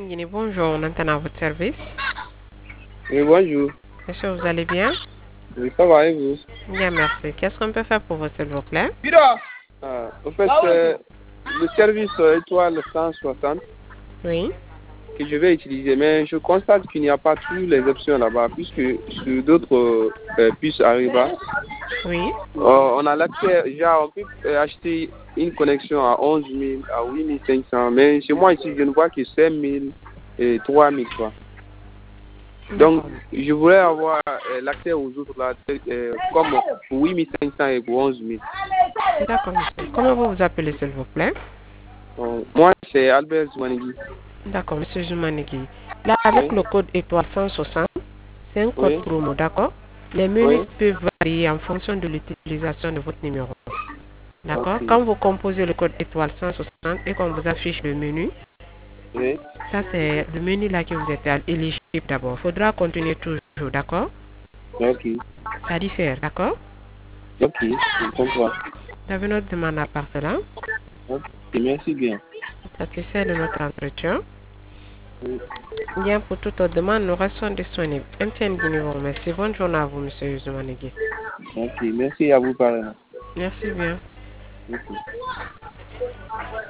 Guinée, bonjour, on entend à votre service. Oui, bonjour. Est-ce que vous allez bien? Oui, ça va et vous? Bien, merci. Qu'est-ce qu'on peut faire pour vous, s'il vous plaît? En fait, le service étoile 160 Oui. que je vais utiliser, mais je constate qu'il n'y a pas toutes les options là-bas, puisque sur d'autres puces Arriva, Oui. on a l'accès, on peut acheter une connexion à 11 000, à 8 500, mais chez moi ici, je ne vois que 5 000 et 3 000 quoi. Donc, je voulais avoir l'accès aux autres là, comme pour 8 500 et pour 11 000. D'accord, monsieur. Comment vous vous appelez, s'il vous plaît? Moi, c'est Albert Zouanigui. D'accord, monsieur Zoumanigui. Là, avec le code étoile 160, c'est un code promo, d'accord? Les menus peuvent varier en fonction de l'utilisation de votre numéro. D'accord? Quand vous composez le code étoile 160 et qu'on vous affiche le menu, ça c'est le menu là que vous êtes éligible d'abord. Il faudra continuer toujours, d'accord? Ok. Ça diffère, d'accord? Ok, je comprends. Vous avez notre demande à part cela? Ok, merci bien. Satisfait de notre entretien. Bien, pour toute autre demande, nous restons disponibles. MTN Guinée vous remercie. Bonne journée à vous, monsieur Zoumanigui. Ok, merci à vous, pareil. Merci bien. Merci.